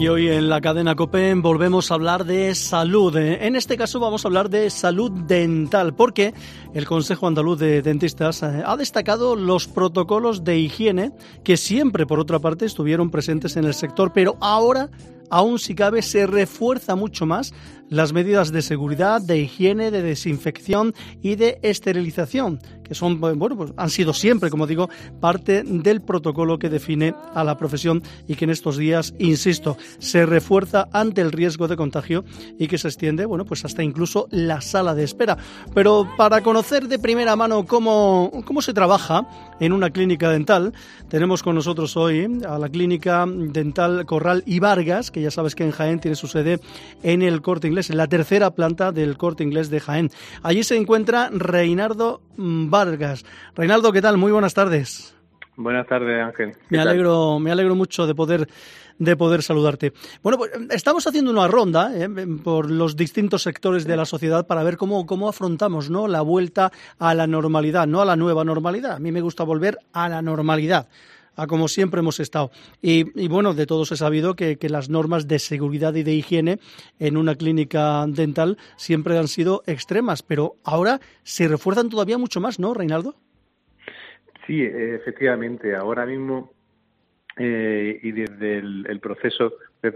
Y hoy en la cadena COPE volvemos a hablar de salud. En este caso vamos a hablar de salud dental, porque el Consejo Andaluz de Dentistas ha destacado los protocolos de higiene que siempre, por otra parte, estuvieron presentes en el sector, pero ahora, aún si cabe, se refuerza mucho más las medidas de seguridad, de higiene, de desinfección y de esterilización, que son, bueno, pues han sido siempre, como digo, parte del protocolo que define a la profesión y que en estos días, insisto, se refuerza ante el riesgo de contagio y que se extiende, bueno, pues hasta incluso la sala de espera. Pero para conocer de primera mano cómo se trabaja en una clínica dental, tenemos con nosotros hoy a la Clínica Dental Corral y Vargas, que ya sabes que en Jaén tiene su sede en el Corte Inglés, en la tercera planta del Corte Inglés de Jaén. Allí se encuentra Reinaldo Vargas. Reinaldo, ¿qué tal? Muy buenas tardes. Buenas tardes, Ángel. Me alegro mucho de poder saludarte. Bueno, pues estamos haciendo una ronda por los distintos sectores de la sociedad para ver cómo afrontamos, ¿no?, la vuelta a la normalidad, no a la nueva normalidad. A mí me gusta volver a la normalidad, a como siempre hemos estado. Y bueno, de todos he sabido que las normas de seguridad y de higiene en una clínica dental siempre han sido extremas, pero ahora se refuerzan todavía mucho más, ¿no, Reinaldo? Sí, efectivamente. Ahora mismo y desde el proceso de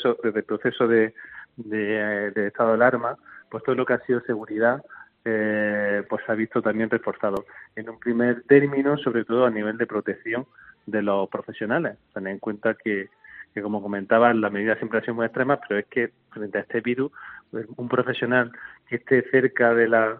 estado de alarma, pues todo lo que ha sido seguridad pues se ha visto también reforzado. En un primer término, sobre todo a nivel de protección de los profesionales. Ten en cuenta que como comentaba, las medidas siempre han sido muy extremas, pero es que frente a este virus, pues, un profesional que esté cerca de las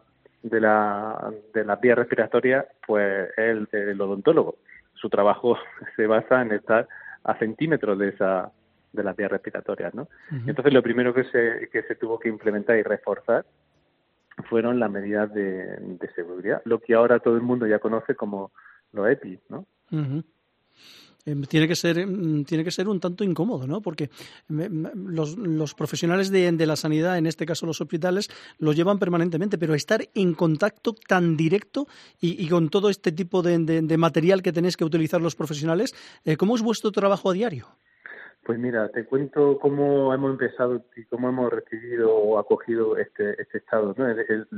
vías respiratorias, pues es el odontólogo. Su trabajo se basa en estar a centímetros de las vías respiratorias, ¿no? Uh-huh. Entonces, lo primero que se tuvo que implementar y reforzar fueron las medidas de seguridad, lo que ahora todo el mundo ya conoce como los EPI, ¿no? Uh-huh. Tiene que ser un tanto incómodo, ¿no? Porque los profesionales de la sanidad, en este caso los hospitales, lo llevan permanentemente, pero estar en contacto tan directo y con todo este tipo de material que tenéis que utilizar los profesionales, ¿cómo es vuestro trabajo a diario? Pues mira, te cuento cómo hemos empezado y cómo hemos recibido o acogido este estado, ¿no?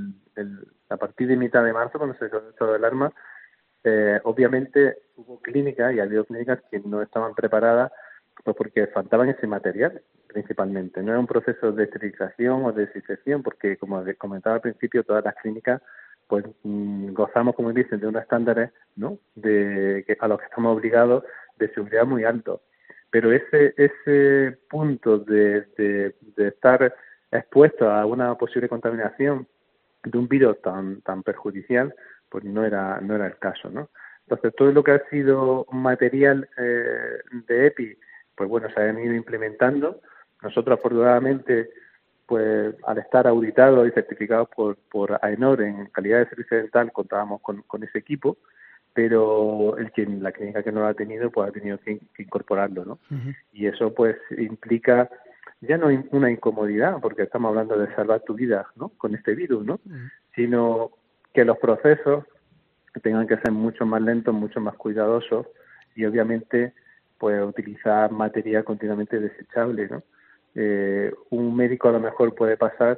A partir de mitad de marzo, cuando se declaró el estado de alarma, obviamente hubo clínicas y ha habido clínicas que no estaban preparadas, pues porque faltaban ese material principalmente. No era un proceso de esterilización o de desinfección, porque como comentaba al principio, todas las clínicas pues gozamos, como dicen, de unos estándares, ¿no?, a los que estamos obligados, de seguridad muy altos. Pero ese punto de estar expuesto a una posible contaminación de un virus tan perjudicial, pues no era el caso, ¿no? Entonces, todo lo que ha sido material de EPI, pues bueno, se han ido implementando. Nosotros, afortunadamente, pues al estar auditados y certificados por AENOR en calidad de servicio dental, contábamos con ese equipo, pero la clínica que no lo ha tenido, pues ha tenido que incorporarlo, ¿no? Uh-huh. Y eso, pues, implica ya no una incomodidad, porque estamos hablando de salvar tu vida, ¿no?, con este virus, ¿no? Uh-huh. Sino que los procesos tengan que ser mucho más lentos, mucho más cuidadosos y, obviamente, pues utilizar material continuamente desechable, ¿no? Un médico a lo mejor puede pasar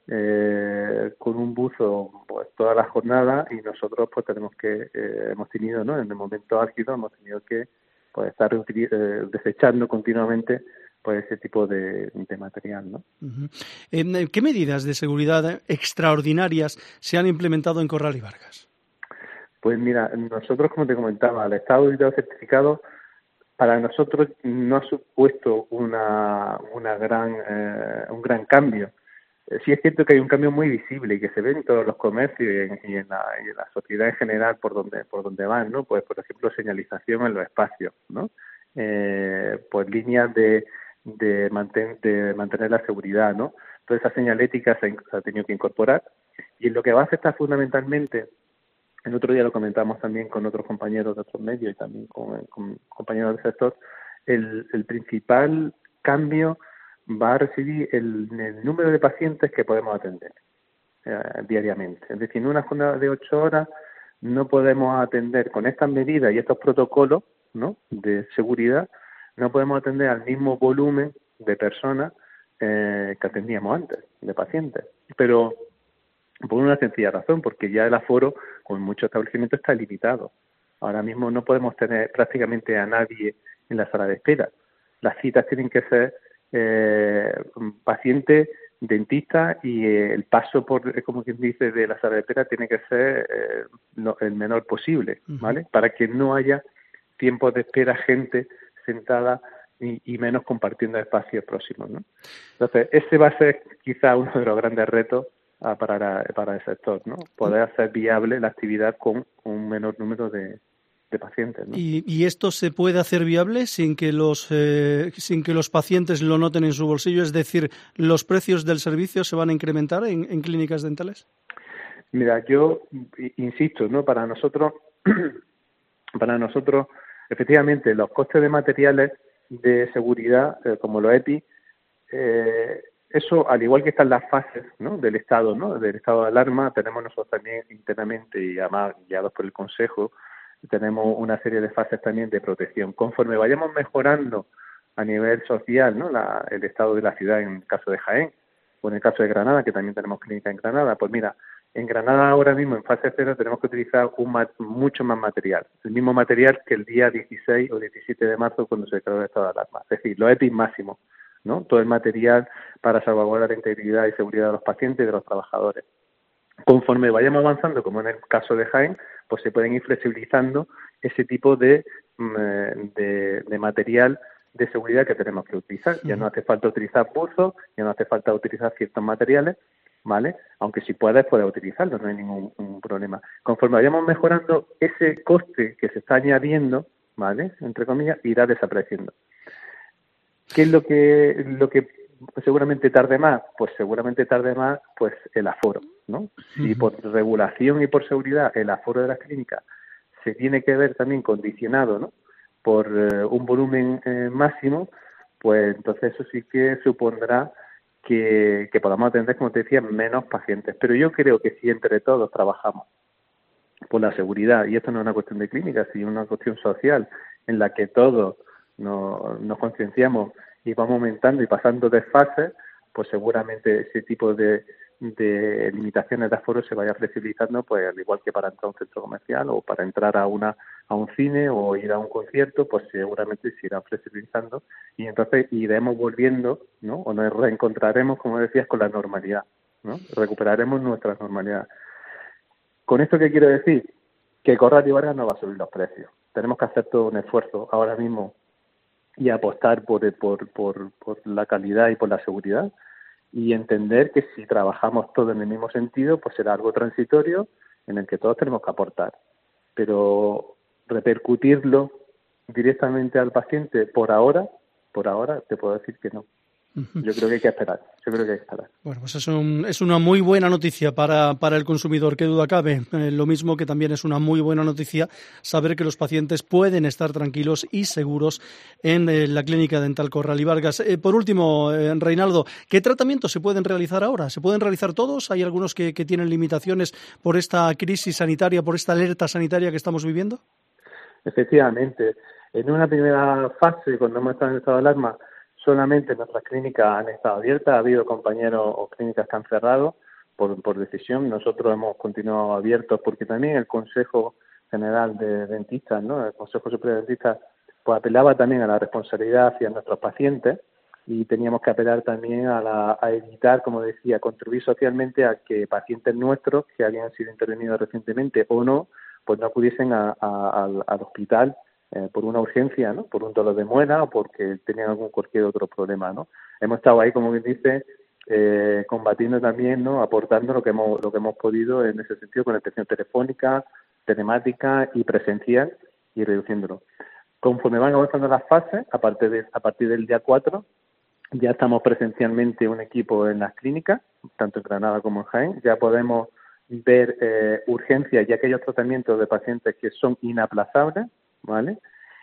con un buzo pues toda la jornada y nosotros pues hemos tenido, ¿no?, en el momento álgido hemos tenido que pues estar desechando continuamente pues ese tipo de material, ¿no? Uh-huh. ¿Qué medidas de seguridad extraordinarias se han implementado en Corral y Vargas? Pues mira, nosotros, como te comentaba, al Estado auditado certificado, para nosotros no ha supuesto un gran cambio. Sí es cierto que hay un cambio muy visible y que se ve en todos los comercios y en la sociedad en general por donde van, ¿no? Pues, por ejemplo, señalización en los espacios, ¿no? Pues líneas de mantener la seguridad, ¿no? Toda esa señalética se ha tenido que incorporar y en lo que va a afectar fundamentalmente, el otro día lo comentamos también con otros compañeros de otros medios y también con compañeros del sector, el principal cambio va a residir el número de pacientes que podemos atender diariamente. Es decir, en una jornada de 8 horas no podemos atender con estas medidas y estos protocolos, ¿no?, de seguridad, no podemos atender al mismo volumen de personas que atendíamos antes, de pacientes. Pero por una sencilla razón, porque ya el aforo con muchos establecimientos está limitado. Ahora mismo no podemos tener prácticamente a nadie en la sala de espera. Las citas tienen que ser paciente, dentista y el paso por, como quien dice, de la sala de espera tiene que ser el menor posible, ¿vale? Para que no haya tiempos de espera, gente sentada y menos compartiendo espacios próximos, ¿no? Entonces, ese va a ser quizá uno de los grandes retos para el sector, ¿no? Poder hacer viable la actividad con un menor número de pacientes, ¿no? ¿Y esto se puede hacer viable sin que los pacientes lo noten en su bolsillo? Es decir, ¿los precios del servicio se van a incrementar en clínicas dentales? Mira, yo insisto, ¿no? Para nosotros, efectivamente, los costes de materiales de seguridad, como los EPI, eso, al igual que están las fases, ¿no? Del estado, ¿no? Del estado de alarma, tenemos nosotros también internamente y además guiados por el Consejo, tenemos una serie de fases también de protección. Conforme vayamos mejorando a nivel social, ¿no? El estado de la ciudad en el caso de Jaén o en el caso de Granada, que también tenemos clínica en Granada, pues mira, en Granada ahora mismo en fase 0 tenemos que utilizar mucho más material, el mismo material que el día 16 o 17 de marzo cuando se declaró el estado de alarma, es decir, los EPIs máximos, ¿no? Todo el material para salvaguardar la integridad y seguridad de los pacientes y de los trabajadores. Conforme vayamos avanzando, como en el caso de Jaén, pues se pueden ir flexibilizando ese tipo de material de seguridad que tenemos que utilizar. Ya no hace falta utilizar buzos, ya no hace falta utilizar ciertos materiales, ¿vale? Aunque si puedes utilizarlos, no hay ningún problema. Conforme vayamos mejorando, ese coste que se está añadiendo, ¿vale? Entre comillas, irá desapareciendo. ¿Qué es lo que seguramente tarde más? Pues seguramente tarde más pues el aforo, ¿no? Si por regulación y por seguridad el aforo de las clínicas se tiene que ver también condicionado, ¿no? Por un volumen máximo, pues entonces eso sí que supondrá que podamos atender, como te decía, menos pacientes. Pero yo creo que si entre todos trabajamos por la seguridad, y esto no es una cuestión de clínica, sino una cuestión social, en la que todos nos concienciamos y vamos aumentando y pasando de fases, pues seguramente ese tipo de limitaciones de aforo se vaya flexibilizando, pues al igual que para entrar a un centro comercial o para entrar a un cine o ir a un concierto, pues seguramente se irá flexibilizando y entonces iremos volviendo, ¿no? O nos reencontraremos, como decías, con la normalidad, ¿no? Recuperaremos nuestra normalidad. ¿Con esto qué quiero decir? Que Corral y Vargas no va a subir los precios. Tenemos que hacer todo un esfuerzo ahora mismo y apostar por la calidad y por la seguridad y entender que si trabajamos todos en el mismo sentido, pues será algo transitorio en el que todos tenemos que aportar. Pero repercutirlo directamente al paciente por ahora te puedo decir que no. Yo creo que hay que esperar. Bueno, pues es una muy buena noticia para el consumidor, qué duda cabe. Lo mismo que también es una muy buena noticia saber que los pacientes pueden estar tranquilos y seguros en la Clínica Dental Corral y Vargas. Por último, Reinaldo, ¿qué tratamientos se pueden realizar ahora? ¿Se pueden realizar todos? ¿Hay algunos que tienen limitaciones por esta crisis sanitaria, por esta alerta sanitaria que estamos viviendo? Efectivamente. En una primera fase, cuando hemos estado en estado de alarma, solamente nuestras clínicas han estado abiertas, ha habido compañeros o clínicas que han cerrado por decisión. Nosotros hemos continuado abiertos porque también el Consejo General de Dentistas, ¿no? El Consejo Superior de Dentistas, pues apelaba también a la responsabilidad hacia nuestros pacientes y teníamos que apelar también a evitar, como decía, contribuir socialmente a que pacientes nuestros que habían sido intervenidos recientemente o no, pues no acudiesen al hospital por una urgencia, ¿no? Por un dolor de muela o porque tenían cualquier otro problema, ¿no? Hemos estado ahí, como bien dice, combatiendo también, ¿no? Aportando lo que hemos podido en ese sentido con atención telefónica, telemática y presencial y reduciéndolo. Conforme van avanzando las fases, a partir del día 4, ya estamos presencialmente un equipo en las clínicas, tanto en Granada como en Jaén. Ya podemos ver urgencias y aquellos tratamientos de pacientes que son inaplazables, ¿vale?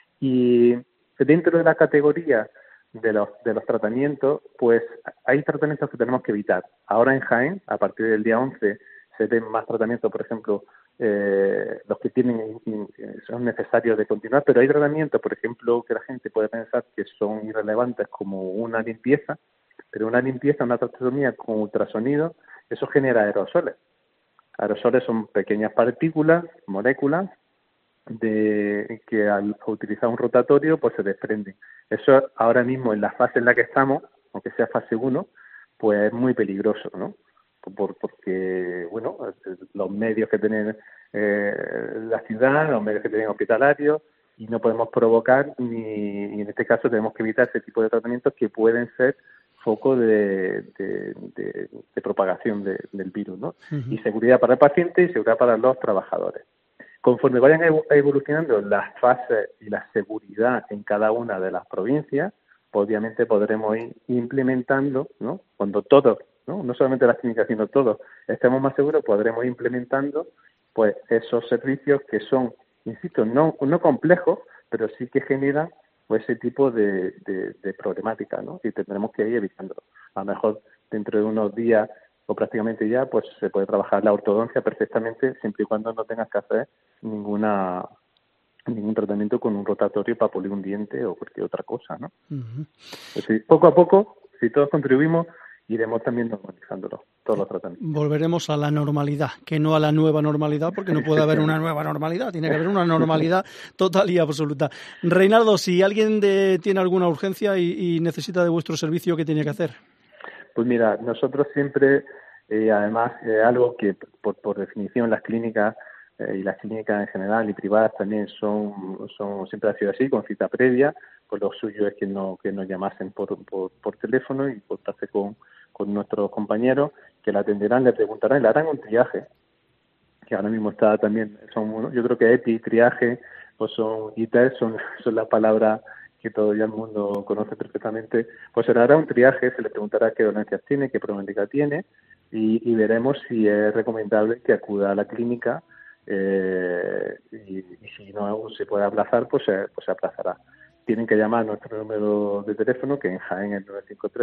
Y dentro de la categoría de los tratamientos, pues hay tratamientos que tenemos que evitar. Ahora en Jaén, a partir del día 11, se den más tratamientos, por ejemplo, los que son necesarios de continuar, pero hay tratamientos, por ejemplo, que la gente puede pensar que son irrelevantes, como una limpieza, pero una traqueotomía con ultrasonido, eso genera aerosoles. Aerosoles son pequeñas partículas, moléculas, que al utilizar un rotatorio pues se desprenden. Eso ahora mismo en la fase en la que estamos, aunque sea fase 1, pues es muy peligroso, ¿no? Porque, bueno, los medios que tienen la ciudad, los medios que tienen hospitalarios, y no podemos provocar y en este caso tenemos que evitar ese tipo de tratamientos que pueden ser foco de propagación del virus, ¿no? Uh-huh. Y seguridad para el paciente y seguridad para los trabajadores. Conforme vayan evolucionando las fases y la seguridad en cada una de las provincias, pues obviamente podremos ir implementando, ¿no? Cuando todos, no solamente las clínicas, sino todos estemos más seguros, podremos ir implementando pues esos servicios que son, insisto, no complejos, pero sí que generan pues ese tipo de problemática, ¿no? Y tendremos que ir evitándolo. A lo mejor dentro de unos días o prácticamente ya, pues se puede trabajar la ortodoncia perfectamente, siempre y cuando no tengas que hacer ningún tratamiento con un rotatorio para polir un diente o cualquier otra cosa, ¿no? Uh-huh. Es decir, poco a poco, si todos contribuimos, iremos también normalizándolo, todos los tratamientos. Volveremos a la normalidad, que no a la nueva normalidad, porque no puede haber una nueva normalidad, tiene que haber una normalidad total y absoluta. Reinaldo, si alguien tiene alguna urgencia y necesita de vuestro servicio, ¿qué tiene que hacer? Pues mira, nosotros siempre, además, algo que por definición las clínicas y las clínicas en general y privadas también siempre ha sido así, con cita previa, pues lo suyo es que nos llamasen por teléfono y contarse con nuestros compañeros que la atenderán, le preguntarán y le harán un triaje, que ahora mismo está también, yo creo que EPI, triaje, pues y test son las palabras que todo ya el mundo conoce perfectamente, pues se le hará un triaje, se le preguntará qué dolencias tiene, qué problemática tiene, y veremos si es recomendable que acuda a la clínica, y si no se puede aplazar, pues se aplazará. Tienen que llamar a nuestro número de teléfono, que en Jaén es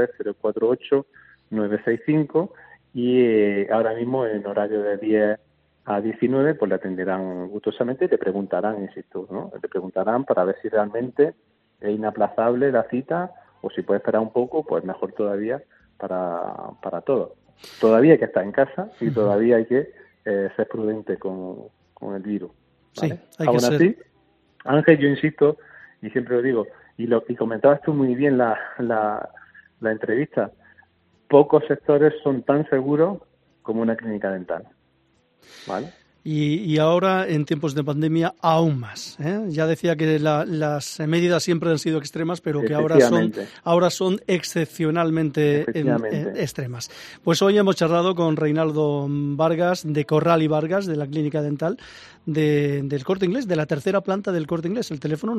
953-048-965, y ahora mismo en horario de 10 a 19, pues le atenderán gustosamente y te preguntarán, insisto, ¿no? Te preguntarán para ver si realmente es inaplazable la cita o si puede esperar un poco, pues mejor todavía para todos. Todavía hay que estar en casa y todavía hay que ser prudente con el virus, ¿vale? Sí, hay Aún que así, Ángel, yo insisto y siempre lo digo, y comentabas tú muy bien la entrevista, pocos sectores son tan seguros como una clínica dental, ¿vale? Y ahora, en tiempos de pandemia, aún más, ¿eh? Ya decía que las medidas siempre han sido extremas, pero que ahora son excepcionalmente extremas. Pues hoy hemos charlado con Reinaldo Vargas, de Corral y Vargas, de la Clínica Dental del Corte Inglés, de la tercera planta del Corte Inglés. El teléfono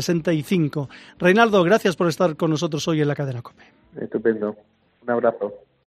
953-084-965. Reinaldo, gracias por estar con nosotros hoy en la cadena COPE. Estupendo. Un abrazo.